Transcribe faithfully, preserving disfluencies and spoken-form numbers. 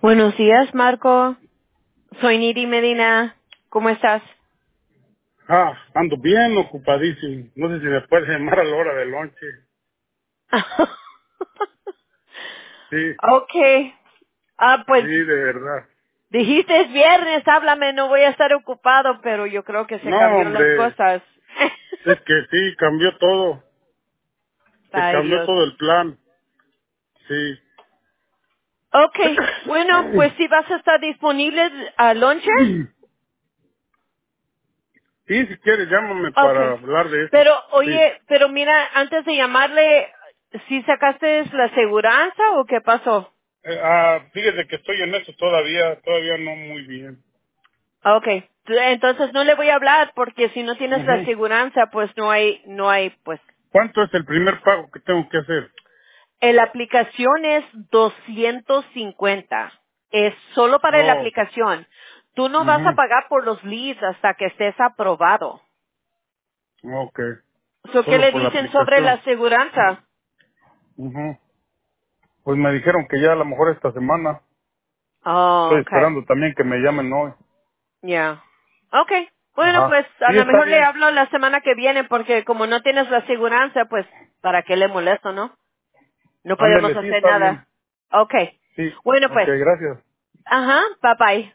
Buenos días, Marco. Soy Niri Medina. ¿Cómo estás? Ah, ando bien ocupadísimo. No sé si me puedes llamar a la hora de lonche. Sí, Okay. Ah, sí, pues de verdad. dijiste es viernes, háblame, no voy a estar ocupado, pero yo creo que se No, cambió las hombre, cosas. es que sí, cambió todo. Se Ay, cambió Dios. todo el plan. Sí. Okay. Bueno, pues si vas a estar disponible a lonche. Sí, si quieres, llámame para Okay. hablar de eso. Pero, Sí. oye, pero mira, antes de llamarle, ¿sí sacaste la aseguranza o qué pasó? Eh, ah, fíjese que estoy en eso todavía, todavía no muy bien. Okay, entonces no le voy a hablar porque si no tienes la Ujú. aseguranza, pues no hay, no hay, pues, ¿Cuánto es el primer pago que tengo que hacer? eh, la aplicación es doscientos cincuenta. Es solo para la Oh, aplicación. Tú no vas a mhm, pagar por los leads hasta que estés aprobado. okay. So, ¿qué Solo le por la dicen sobre la aplicación. aseguranza? Ujú. Pues me dijeron que ya a lo mejor esta semana. Oh, Estoy okay. esperando también que me llamen hoy. Ya. Okay. Bueno, Ajá. pues a Sí, lo está mejor le bien. hablo la semana que viene porque como no tienes la aseguranza, pues, ¿para qué le molesto, no? No podemos Ándele, sí, hacer está bien. nada. Okay. Sí. Bueno, Ok, pues. gracias. Ajá. Bye bye.